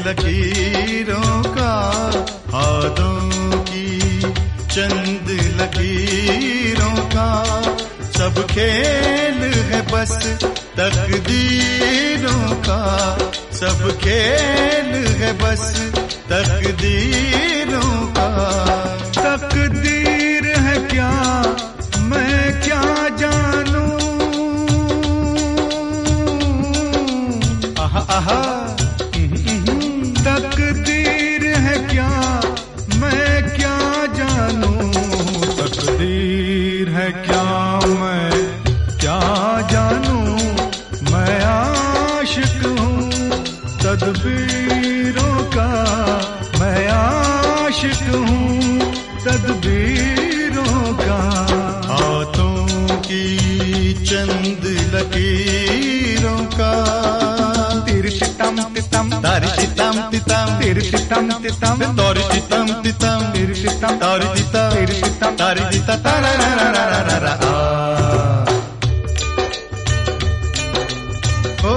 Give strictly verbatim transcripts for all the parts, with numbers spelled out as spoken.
लकीरों का, हाथों की चंद लकीरों का, सब खेल है बस तकदीरों का, सब खेल है बस तकदीरों का। तकदीर है क्या मैं क्या जानूं, आहा आहा, तकदीर है क्या मैं क्या जानूं, तकदीर है क्या मैं क्या जानूं, मैं आशिक हूँ तदबीरों का, मैं आशिक हूँ तदबीरों का। हाथों की चंद लकीरों का, तिरतितम तितम तारी तितम तितम, तिरतितम तितम तारी तितम तितम, तिरतितम तारी तितम, तिरतितम तारी तितम, तारा रा रा रा रा रा रा। ओ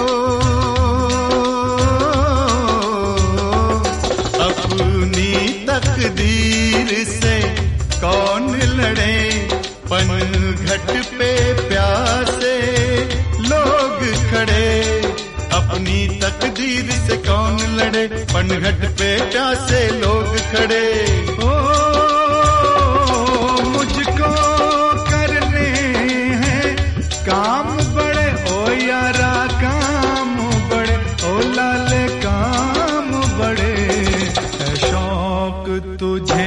अपनी तकदीर से कौन लड़े, पनघट पे प्यासे लोग खड़े, अपनी तकदीर से कौन लड़े, पनघट पे प्यासे लोग खड़े। ओ मुझको करने हैं काम बड़े, ओ यारा काम बड़े, ओ लाले काम बड़े, है शौक तुझे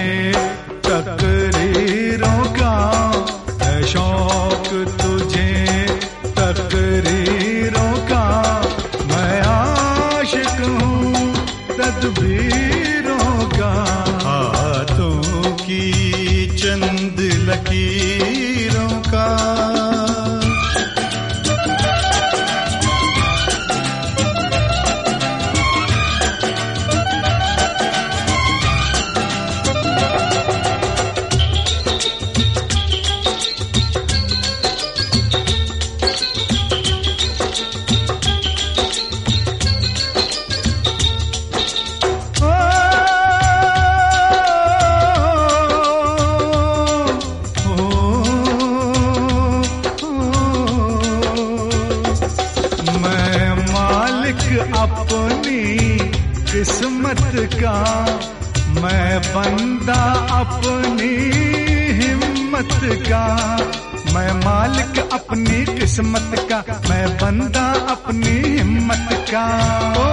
तकरीरों का, है शौक तुझे तकरीरों का, मैं आशिक हूँ तदबीरों का। हाथों की चंद लकीरों का, अपनी किस्मत का, मैं बंदा अपनी हिम्मत का, मैं मालिक अपनी किस्मत का, मैं बंदा अपनी हिम्मत का। ओ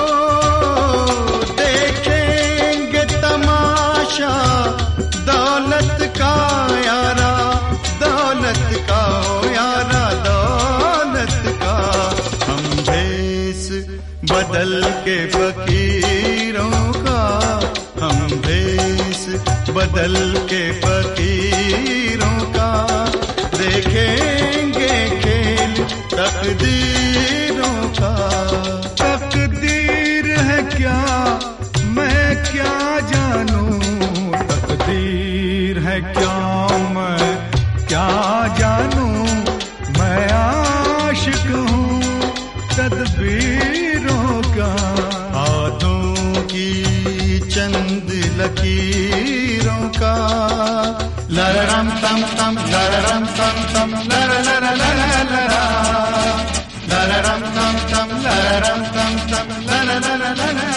देखेंगे तमाशा दौलत का यारा, दौलत का ओ यारा, दौलत का। हम भेस बदल के फकीरों का, हम भेस बदल के फकीरों का, देखेंगे खेल तकदीरों का। तकदीर है क्या मैं क्या जानूं, तकदीर है क्या मैं क्या जानूं, मैं आशिक हूँ तदबीरों का। हाथों की चंद लकीरों का, लररम तम तम, लररम तम तम, लर लर लर लरा, लररम तम तम, लररम तम तम, लर लर लर